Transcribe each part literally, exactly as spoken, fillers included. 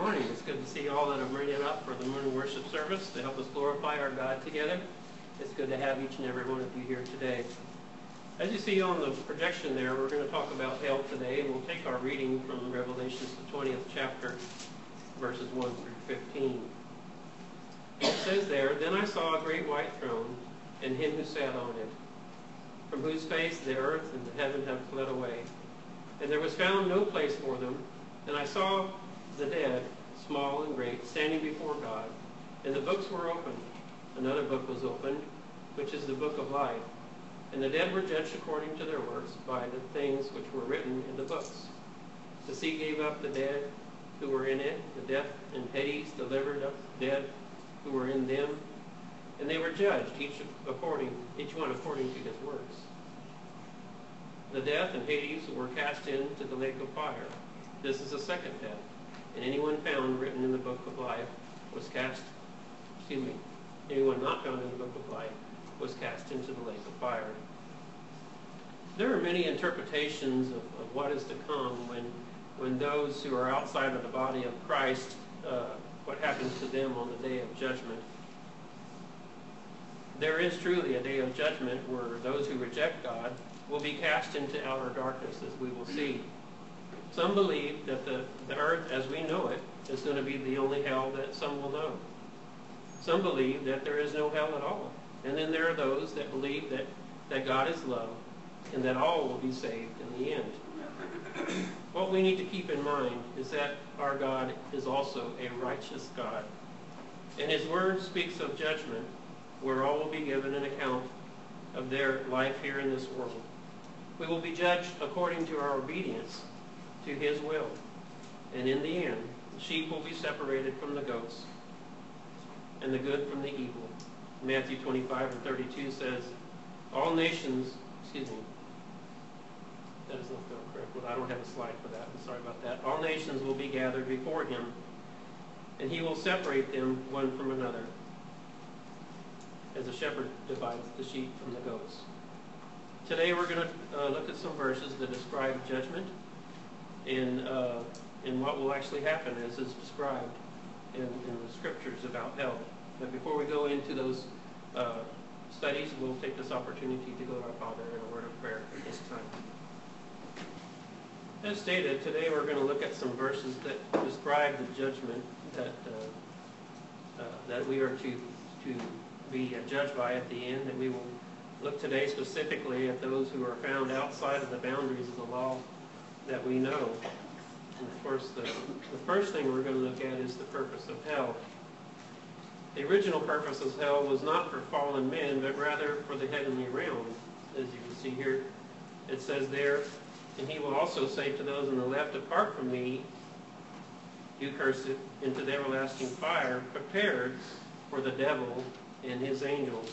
morning. It's good to see all that have made it up for the morning worship service to help us glorify our God together. It's good to have each and every one of you here today. As you see on the projection there, we're going to talk about hell today, and we'll take our reading from Revelation, the twentieth chapter, verses one through fifteen. It says there, "Then I saw a great white throne, and him who sat on it, from whose face the earth and the heaven have fled away. And there was found no place for them. And I saw the dead, small and great, standing before God. And the books were opened. Another book was opened, which is the book of life. And the dead were judged according to their works by the things which were written in the books. The sea gave up the dead who were in it. The death and Hades delivered up the dead who were in them. And they were judged, each according, each one according to his works. The death and Hades were cast into the lake of fire. This is the second death. And anyone found written in the book of life was cast, excuse me, anyone not found in the book of life was cast into the lake of fire." There are many interpretations of, of what is to come when, when those who are outside of the body of Christ, uh, what happens to them on the day of judgment. There is truly a day of judgment where those who reject God will be cast into outer darkness, as we will see. Some believe that the, the earth as we know it is going to be the only hell that some will know. Some believe that there is no hell at all. And then there are those that believe that, that God is love and that all will be saved in the end. What we need to keep in mind is that our God is also a righteous God. And his word speaks of judgment, where all will be given an account of their life here in this world. We will be judged according to our obedience to his will. And in the end, the sheep will be separated from the goats, and the good from the evil. Matthew twenty-five and thirty-two says, all nations, excuse me, that is not correct. Well, I don't have a slide for that. I'm sorry about that. All nations will be gathered before him, and he will separate them one from another, as a shepherd divides the sheep from the goats. Today we're going to uh, look at some verses that describe judgment and, uh, and what will actually happen as is described in, in the scriptures about hell. But before we go into those uh, studies, we'll take this opportunity to go to our Father in a word of prayer at this time. As stated, today we're going to look at some verses that describe the judgment that uh, uh, that we are to to be judged by at the end. And we will look today specifically at those who are found outside of the boundaries of the law that we know. And of course, the, the first thing we're going to look at is the purpose of hell. The original purpose of hell was not for fallen men, but rather for the heavenly realm. As you can see here, it says there, "And he will also say to those on the left, Depart from me, you cursed, into the everlasting fire, prepared for the devil and his angels."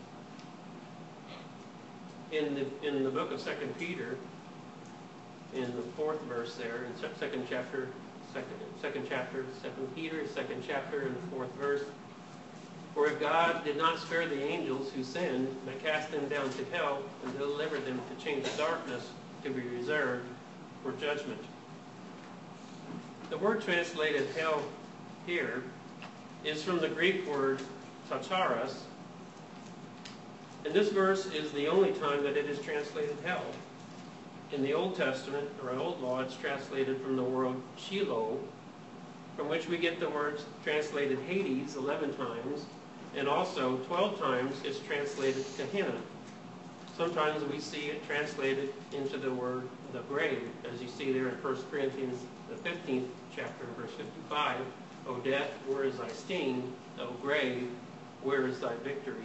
In the in the book of Second Peter, in the fourth verse there, in second chapter, second second chapter, Second Peter, second chapter, in the fourth verse, "For if God did not spare the angels who sinned, but cast them down to hell and delivered them to chains of darkness, to be reserved for judgment." The word translated hell here is from the Greek word Tartarus, and this verse is the only time that it is translated hell. In the Old Testament, or Old Law, it's translated from the word Sheol, from which we get the words translated Hades eleven times, and also twelve times it's translated Gehenna. Sometimes we see it translated into the word the grave, as you see there in First Corinthians, the fifteenth chapter, verse fifty-five. "O death, where is thy sting? O grave, where is thy victory?"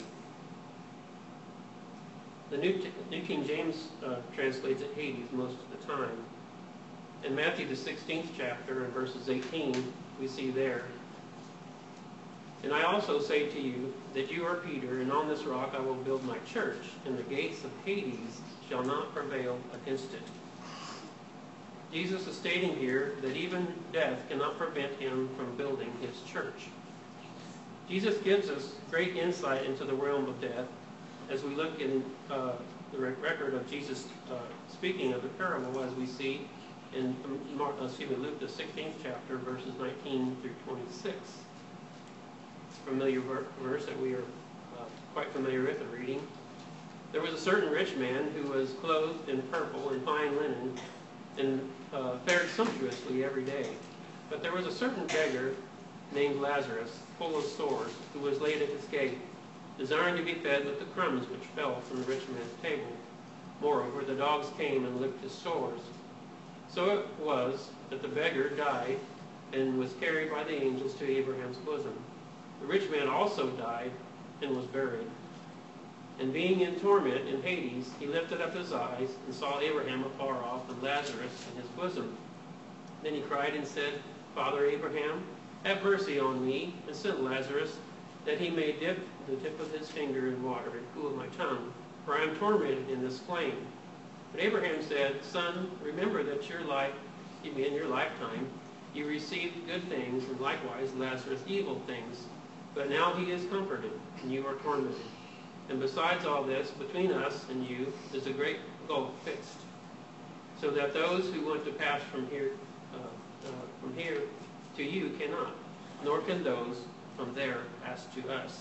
The New, New King James uh, translates it Hades most of the time. In Matthew, the sixteenth chapter, and verses eighteen, we see there, "And I also say to you that you are Peter, and on this rock I will build my church, and the gates of Hades shall not prevail against it." Jesus is stating here that even death cannot prevent him from building his church. Jesus gives us great insight into the realm of death as we look in uh, the record of Jesus uh, speaking of the parable, as we see in Mark, excuse me, Luke, the sixteenth chapter, verses nineteen through twenty-six. Familiar verse that we are uh, quite familiar with and reading. There was a certain rich man who was clothed in purple and fine linen and uh, fared sumptuously every day. But there was a certain beggar named Lazarus, full of sores, who was laid at his gate, desiring to be fed with the crumbs which fell from the rich man's table. Moreover, the dogs came and licked his sores. So it was that the beggar died and was carried by the angels to Abraham's bosom. The rich man also died and was buried. And being in torment in Hades, he lifted up his eyes and saw Abraham afar off and Lazarus in his bosom. Then he cried and said, Father Abraham, have mercy on me, and send Lazarus, that he may dip the tip of his finger in water and cool my tongue, for I am tormented in this flame. But Abraham said, Son, remember that your life, in your lifetime, you received good things, and likewise Lazarus evil things. But now he is comforted, and you are tormented. And besides all this, between us and you is a great gulf fixed, so that those who want to pass from here, uh, uh, from here to you cannot, nor can those from there pass to us.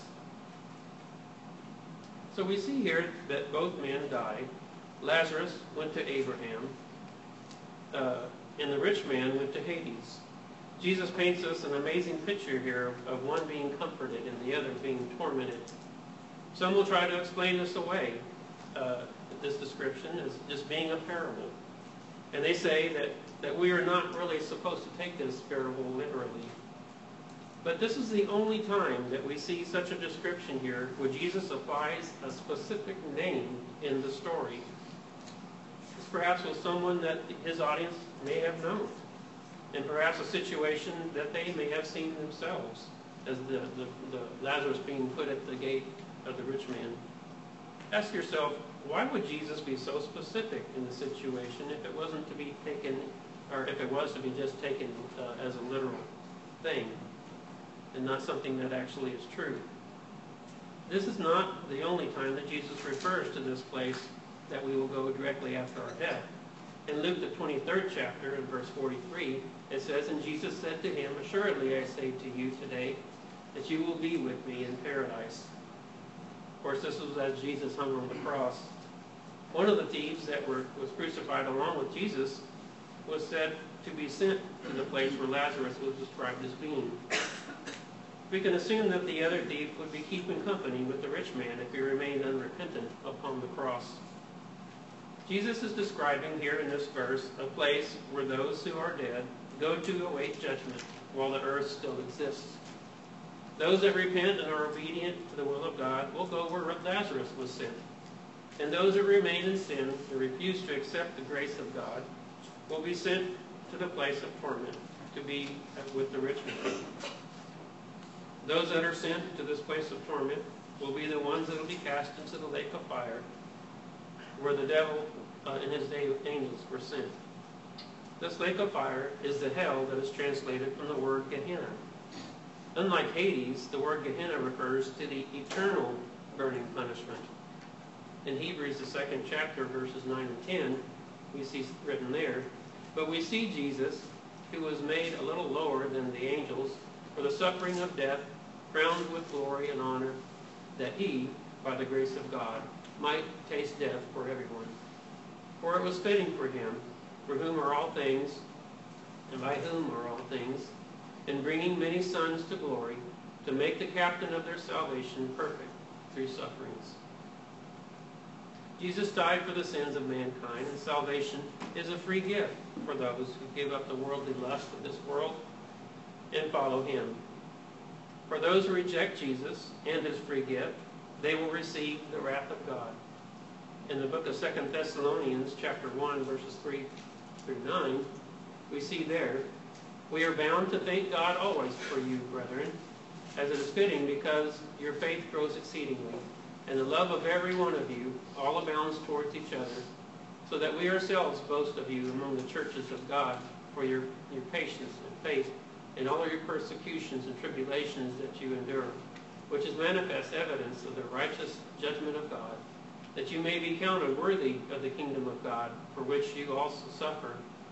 So we see here that both men died. Lazarus went to Abraham, uh, and the rich man went to Hades. Jesus paints us an amazing picture here of one being comforted and the other being tormented. Some will try to explain this away, uh, this description, as just being a parable. And they say that, that we are not really supposed to take this parable literally. But this is the only time that we see such a description here where Jesus applies a specific name in the story. This perhaps was someone that his audience may have known, and perhaps a situation that they may have seen themselves, as the, the, the Lazarus being put at the gate of the rich man. Ask yourself, why would Jesus be so specific in the situation if it wasn't to be taken, or if it was to be just taken uh, as a literal thing, and not something that actually is true? This is not the only time that Jesus refers to this place that we will go directly after our death. In Luke, the twenty-third chapter, in verse forty-three, it says, And Jesus said to him, Assuredly I say to you today, that you will be with me in paradise. Of course, this was as Jesus hung on the cross. One of the thieves that were, was crucified along with Jesus was said to be sent to the place where Lazarus was described as being. We can assume that the other thief would be keeping company with the rich man if he remained unrepentant upon the cross. Jesus is describing here in this verse a place where those who are dead go to await judgment while the earth still exists. Those that repent and are obedient to the will of God will go where Lazarus was sent. And those that remain in sin and refuse to accept the grace of God will be sent to the place of torment to be with the rich man. Those that are sent to this place of torment will be the ones that will be cast into the lake of fire, where the devil uh, and his angels were sent. This lake of fire is the hell that is translated from the word Gehenna. Unlike Hades, the word Gehenna refers to the eternal burning punishment. In Hebrews, the second chapter, verses nine and ten, we see written there, But we see Jesus, who was made a little lower than the angels, for the suffering of death, crowned with glory and honor, that he, by the grace of God, might taste death for everyone. For it was fitting for him, for whom are all things, and by whom are all things, in bringing many sons to glory, to make the captain of their salvation perfect through sufferings. Jesus died for the sins of mankind, and salvation is a free gift for those who give up the worldly lust of this world and follow him. For those who reject Jesus and his free gift, they will receive the wrath of God. In the book of Second Thessalonians, chapter one, verses three through nine, we see there, We are bound to thank God always for you, brethren, as it is fitting, because your faith grows exceedingly, and the love of every one of you all abounds towards each other, so that we ourselves boast of you among the churches of God for your, your patience and faith in all your persecutions and tribulations that you endure, which is manifest evidence of the righteous judgment of God, that you may be counted worthy of the kingdom of God, for which you also suffer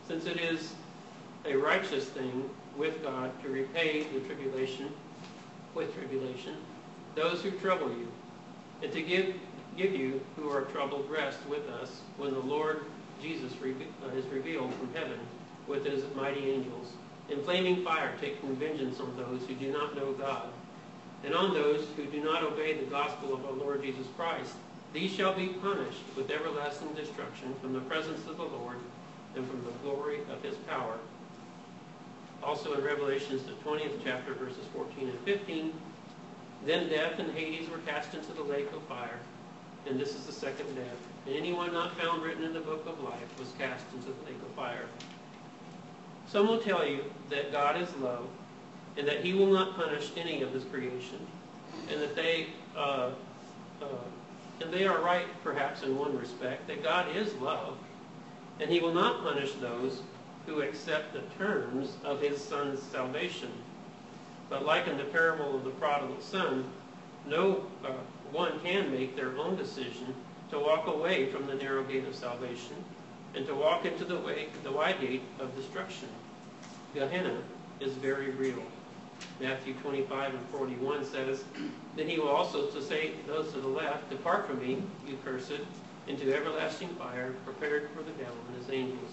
since it is a righteous thing with God to repay the tribulation with tribulation those who trouble you, and to give give you who are troubled rest with us when the Lord Jesus uh, is revealed from heaven with his mighty angels, in flaming fire taking vengeance on those who do not know God, and on those who do not obey the gospel of our Lord Jesus Christ. These shall be punished with everlasting destruction from the presence of the Lord and from the glory of his power. Also in Revelations, the twentieth chapter, verses fourteen and fifteen, then death and Hades were cast into the lake of fire, and this is the second death. And anyone not found written in the book of life was cast into the lake of fire. Some will tell you that God is love, and that he will not punish any of his creation, and that they, uh, uh, and they are right perhaps in one respect, that God is love, and he will not punish those who accept the terms of his Son's salvation. But like in the parable of the prodigal son, no uh, one can make their own decision to walk away from the narrow gate of salvation and to walk into the way, the wide gate of destruction. Gehenna is very real. Matthew twenty-five and forty-one says, then he will also to say those to the left, depart from me, you cursed, into everlasting fire, prepared for the devil and his angels.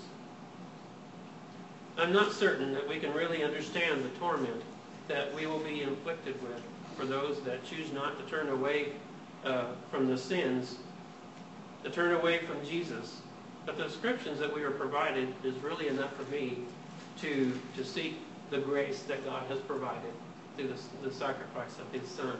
I'm not certain that we can really understand the torment that we will be inflicted with for those that choose not to turn away uh, from the sins, to turn away from Jesus. But the descriptions that we are provided is really enough for me to, to seek the grace that God has provided through the, the sacrifice of his Son.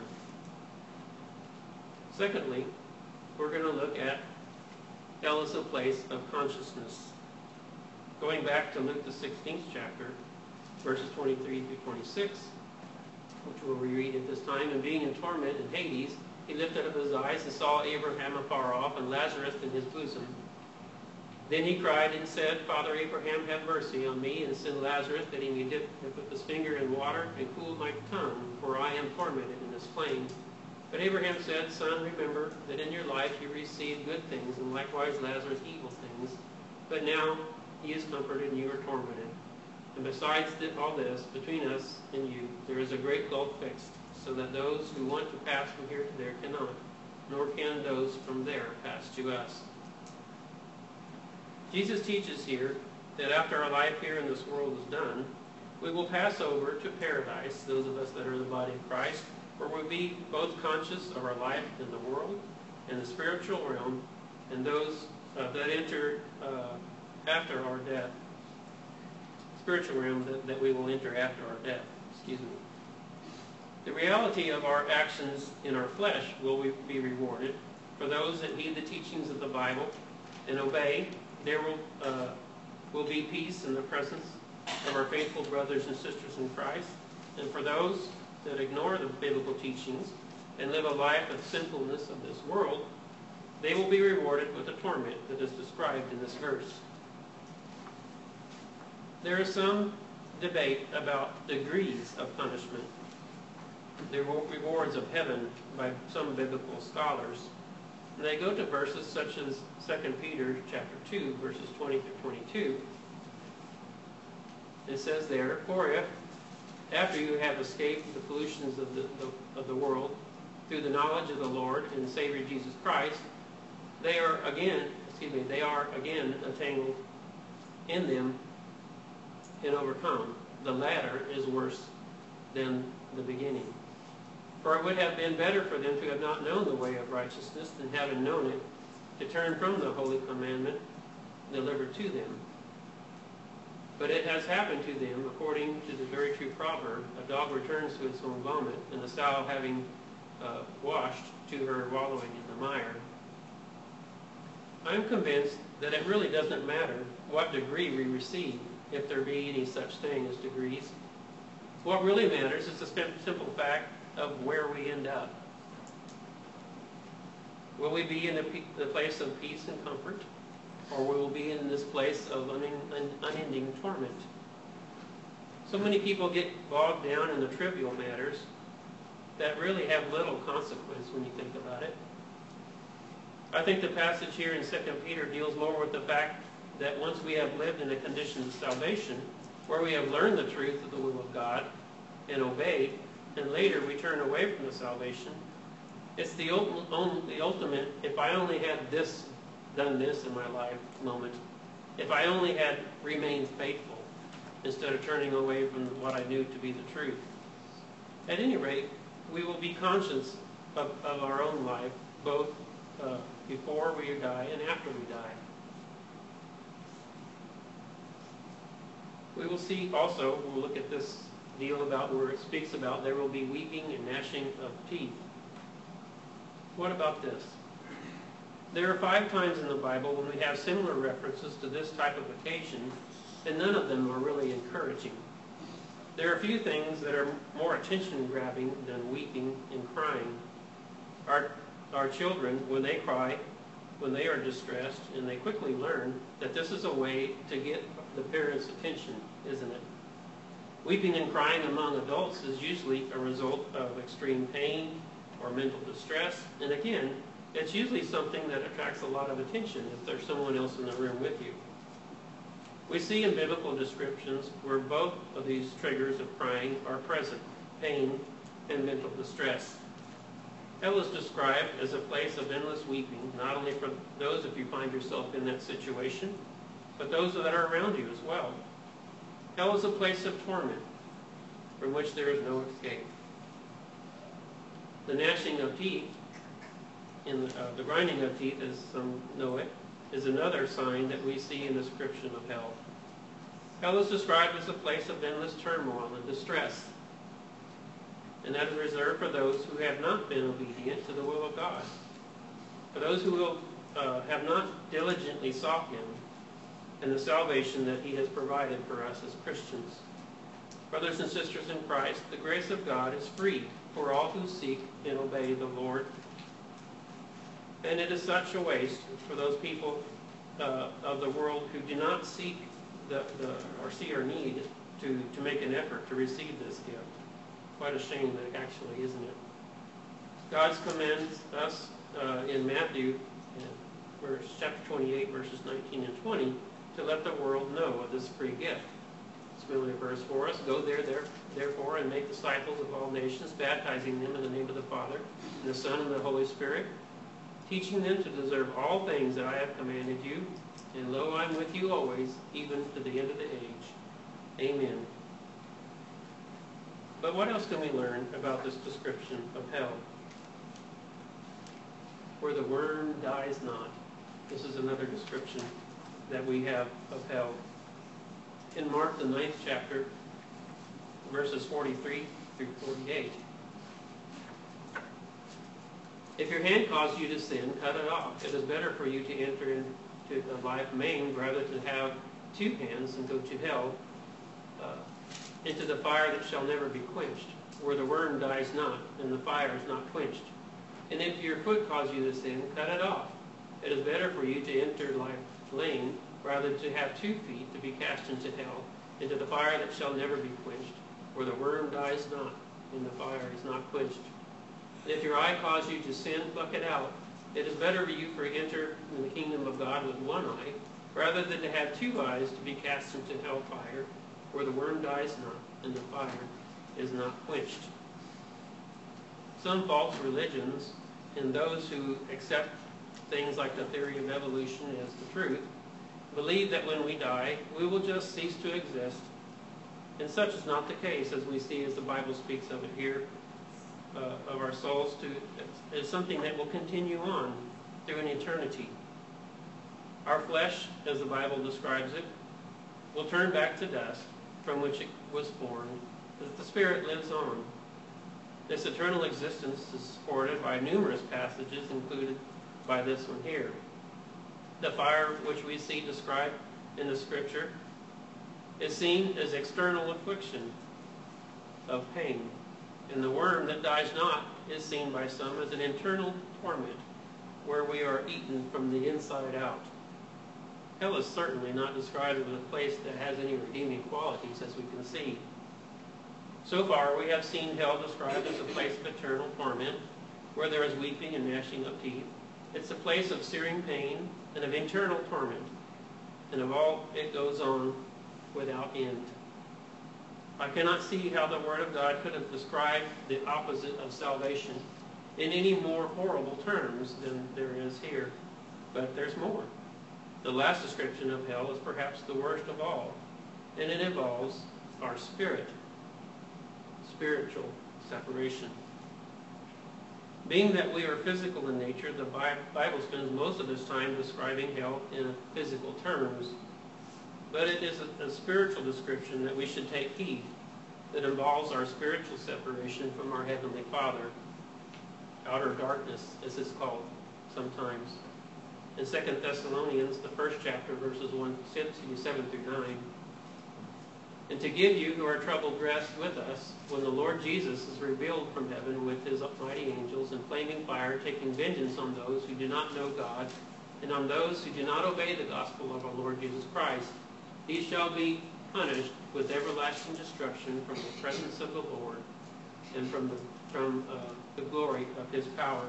Secondly, we're going to look at hell as a place of consciousness. Going back to Luke the sixteenth chapter, verses twenty-three through twenty-six, which we'll reread at this time. And being in torment in Hades, he lifted up his eyes and saw Abraham afar off and Lazarus in his bosom. Then he cried and said, Father Abraham, have mercy on me, and send Lazarus that he may dip with his finger in water and cool my tongue, for I am tormented in this flame. But Abraham said, Son, remember that in your life you received good things, and likewise Lazarus evil things. But now he is comforted and you are tormented. And besides all this, between us and you, there is a great gulf fixed, so that those who want to pass from here to there cannot, nor can those from there pass to us. Jesus teaches here that after our life here in this world is done, we will pass over to paradise, those of us that are the body of Christ, where we'll be both conscious of our life in the world and the spiritual realm, and those uh, that enter uh, after our death, spiritual realm that, that we will enter after our death. Excuse me. The reality of our actions in our flesh will be rewarded. For those that heed the teachings of the Bible and obey, there will, uh, will be peace in the presence of our faithful brothers and sisters in Christ. And for those that ignore the biblical teachings and live a life of sinfulness of this world, they will be rewarded with the torment that is described in this verse. There is some debate about degrees of punishment, the rewards of heaven by some biblical scholars. And they go to verses such as Second Peter chapter two, verses twenty through twenty-two. It says there, for if, after you have escaped the pollutions of the, the, of the world, through the knowledge of the Lord and Savior Jesus Christ, they are again, excuse me, they are again entangled in them and overcome. The latter is worse than the beginning. For it would have been better for them to have not known the way of righteousness than having known it, to turn from the holy commandment delivered to them. But it has happened to them, according to the very true proverb, a dog returns to its own vomit, and the sow having uh, washed, to her wallowing in the mire. I am convinced that it really doesn't matter what degree we receive, if there be any such thing as degrees. What really matters is the simple fact of where we end up. Will we be in the, the place of peace and comfort, or will we be in this place of unending torment? So many people get bogged down in the trivial matters that really have little consequence when you think about it. I think the passage here in Second Peter deals more with the fact that once we have lived in a condition of salvation, where we have learned the truth of the will of God and obeyed, and later we turn away from the salvation, it's the, ult- the ultimate, if I only had this, done this in my life moment, if I only had remained faithful instead of turning away from what I knew to be the truth. At any rate, we will be conscious of, of our own life, both uh, before we die and after we die. We will see also, we'll look at this deal about where it speaks about there will be weeping and gnashing of teeth. What about this? There are five times in the Bible when we have similar references to this type of occasion, and none of them are really encouraging. There are a few things that are more attention-grabbing than weeping and crying. Our, our children, when they cry, when they are distressed, and they quickly learn that this is a way to get the parents' attention, isn't it? Weeping and crying among adults is usually a result of extreme pain or mental distress, and again, it's usually something that attracts a lot of attention if there's someone else in the room with you. We see in biblical descriptions where both of these triggers of crying are present, pain and mental distress. Hell is described as a place of endless weeping, not only for those if you find yourself in that situation, but those that are around you as well. Hell is a place of torment from which there is no escape. The gnashing of teeth, in the, uh, the grinding of teeth, as some know it, is another sign that we see in the description of hell. Hell is described as a place of endless turmoil and distress, and that is reserved for those who have not been obedient to the will of God, for those who will uh, have not diligently sought Him and the salvation that He has provided for us as Christians. Brothers and sisters in Christ, the grace of God is free for all who seek and obey the Lord. And it is such a waste for those people uh, of the world who do not seek the, the, or see our need to, to make an effort to receive this gift. Quite a shame that actually, isn't it? God commands us uh, in Matthew, in verse, chapter twenty-eight, verses nineteen and twenty, to let the world know of this free gift. It's familiar verse for us. Go there, there, therefore, and make disciples of all nations, baptizing them in the name of the Father, and the Son, and the Holy Spirit, teaching them to deserve all things that I have commanded you. And lo, I am with you always, even to the end of the age. Amen. But what else can we learn about this description of hell? Where the worm dies not. This is another description that we have of hell. In Mark, the ninth chapter, verses forty-three through forty-eight. If your hand causes you to sin, cut it off. It is better for you to enter into a life maimed rather than have two hands and go to hell, uh, into the fire that shall never be quenched, where the worm dies not, and the fire is not quenched. And if your foot cause you to sin, cut it off. It is better for you to enter life lame, rather than to have two feet to be cast into hell, into the fire that shall never be quenched, where the worm dies not, and the fire is not quenched. And if your eye cause you to sin, pluck it out. It is better for you to enter in the kingdom of God with one eye, rather than to have two eyes to be cast into hellfire, where the worm dies not, and the fire is not quenched. Some false religions, and those who accept things like the theory of evolution as the truth, believe that when we die, we will just cease to exist. And such is not the case, as we see as the Bible speaks of it here, uh, of our souls to is something that will continue on through an eternity. Our flesh, as the Bible describes it, will turn back to dust from which it was formed, but the Spirit lives on. This eternal existence is supported by numerous passages, included by this one here. The fire which we see described in the Scripture is seen as external affliction of pain, and the worm that dies not is seen by some as an internal torment, where we are eaten from the inside out. Hell is certainly not described as a place that has any redeeming qualities, as we can see. So far, we have seen hell described as a place of eternal torment, where there is weeping and gnashing of teeth. It's a place of searing pain and of internal torment. and of all it goes on without end. I cannot see how the Word of God could have described the opposite of salvation in any more horrible terms than there is here. But there's more. The last description of hell is perhaps the worst of all, and it involves our spirit, spiritual separation. Being that we are physical in nature, the Bible spends most of its time describing hell in physical terms, but it is a, a spiritual description that we should take heed, that involves our spiritual separation from our Heavenly Father, outer darkness, as it's called sometimes. In Second Thessalonians, the first chapter, verses one, seven through nine, and to give you who are troubled rest with us, when the Lord Jesus is revealed from heaven with his mighty angels in flaming fire, taking vengeance on those who do not know God, and on those who do not obey the gospel of our Lord Jesus Christ. These shall be punished with everlasting destruction from the presence of the Lord and from the, from uh, the glory of his power.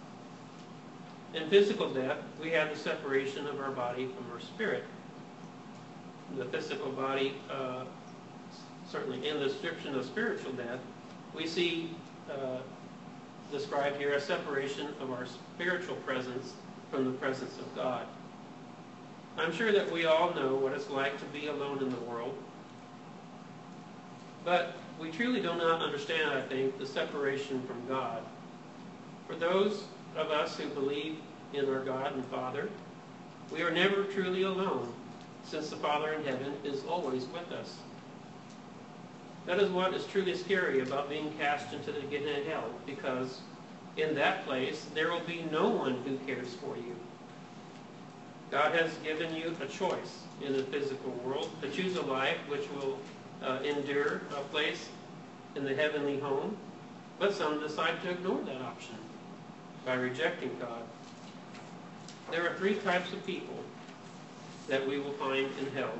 In physical death, we have the separation of our body from our spirit. The physical body, uh, certainly in the description of spiritual death, we see uh, described here a separation of our spiritual presence from the presence of God. I'm sure that we all know what it's like to be alone in the world, but we truly do not understand, I think, the separation from God. For those of us who believe in our God and Father, we are never truly alone, since the Father in heaven is always with us. That is what is truly scary about being cast into the Gehenna hell, because in that place there will be no one who cares for you. God has given you a choice in the physical world to choose a life which will uh, endure a place in the heavenly home, but some decide to ignore that option by rejecting God. There are three types of people that we will find in hell.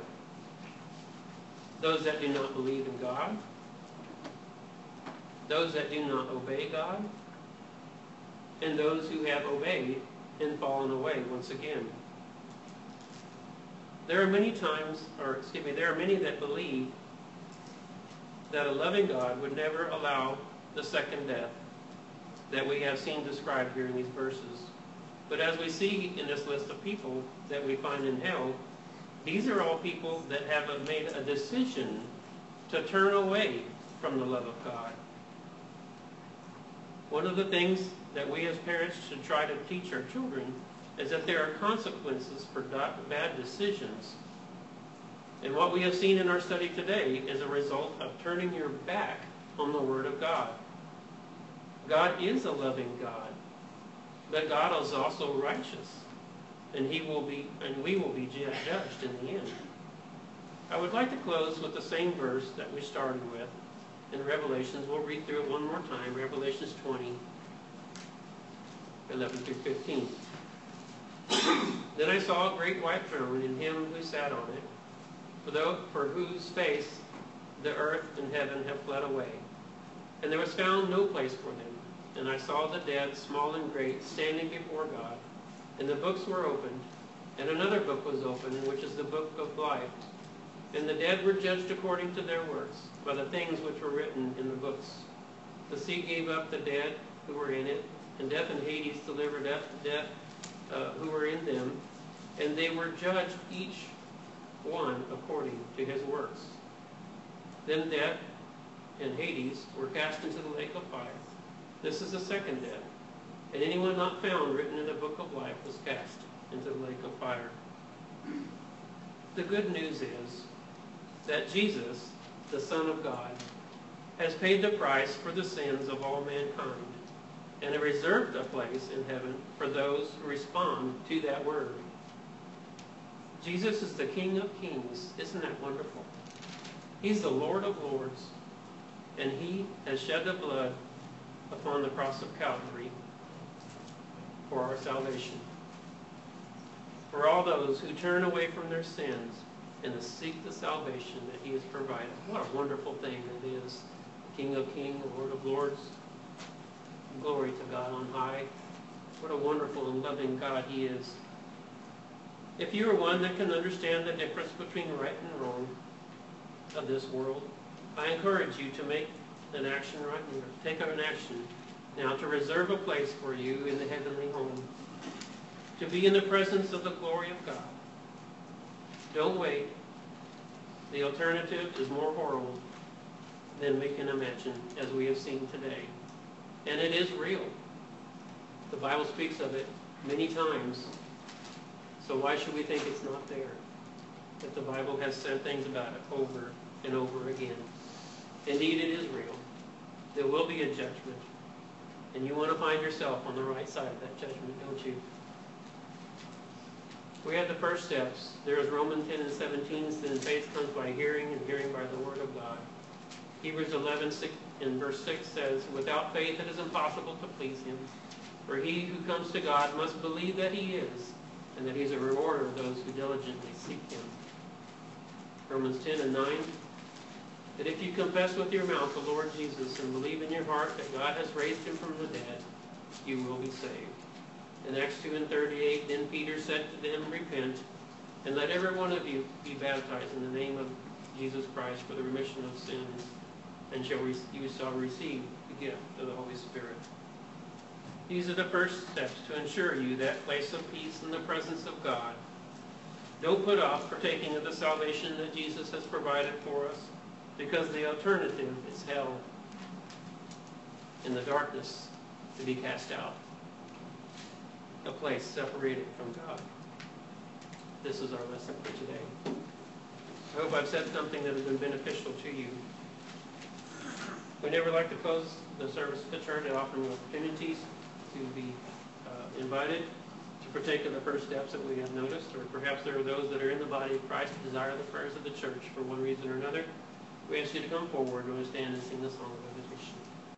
Those that do not believe in God, those that do not obey God, and those who have obeyed and fallen away once again. There are many times, or excuse me, there are many that believe that a loving God would never allow the second death that we have seen described here in these verses. But as we see in this list of people that we find in hell, these are all people that have made a decision to turn away from the love of God. One of the things that we as parents should try to teach our children is that there are consequences for bad decisions. And what we have seen in our study today is a result of turning your back on the Word of God. God is a loving God, but God is also righteous, and He will be, and we will be judged in the end. I would like to close with the same verse that we started with in Revelations. We'll read through it one more time. Revelations twenty, eleven through fifteen. Then I saw a great white throne, and him who sat on it, for, those, for whose face the earth and heaven have fled away, and there was found no place for them. And I saw the dead, small and great, standing before God, and the books were opened, and another book was opened, which is the book of life. And the dead were judged according to their works, by the things which were written in the books. The sea gave up the dead who were in it, and death and Hades delivered up the dead uh, who were in them, and they were judged each one according to his works. Then death and Hades were cast into the lake of fire. This is the second death. And anyone not found written in the book of life was cast into the lake of fire. The good news is that Jesus, the Son of God, has paid the price for the sins of all mankind, and has reserved a place in heaven for those who respond to that word. Jesus is the King of kings. Isn't that wonderful? He's the Lord of lords, and He has shed the blood upon the cross of Calvary for our salvation. For all those who turn away from their sins and to seek the salvation that He has provided. What a wonderful thing it is. King of kings, Lord of lords. Glory to God on high. What a wonderful and loving God He is. If you are one that can understand the difference between right and wrong of this world, I encourage you to make an action right now. Take an action now to reserve a place for you in the heavenly home, to be in the presence of the glory of God. Don't wait. The alternative is more horrible than we can imagine, as we have seen today. And it is real. The Bible speaks of it many times. So why should we think it's not there? That the Bible has said things about it over and over again. Indeed, it is real. There will be a judgment. And you want to find yourself on the right side of that judgment, don't you? We have the first steps. There is Romans ten and seventeen, then faith comes by hearing, and hearing by the word of God. Hebrews eleven six, in verse six says, without faith it is impossible to please him. For he who comes to God must believe that he is, and that he is a rewarder of those who diligently seek him. Romans ten and nine, that if you confess with your mouth the Lord Jesus and believe in your heart that God has raised him from the dead, you will be saved. In Acts two and thirty-eight, then Peter said to them, repent, and let every one of you be baptized in the name of Jesus Christ for the remission of sins, and shall re- you shall receive the gift of the Holy Spirit. These are the first steps to ensure you that place of peace in the presence of God. Don't put off partaking of the salvation that Jesus has provided for us, because the alternative is hell, in the darkness to be cast out, a place separated from God. This is our lesson for today. I hope I've said something that has been beneficial to you. We never like to close the service of the church. I offer opportunities to be uh, invited to partake of the first steps that we have noticed, or perhaps there are those that are in the body of Christ who desire the prayers of the church for one reason or another. We ask you to come forward and stand and sing the song of invitation.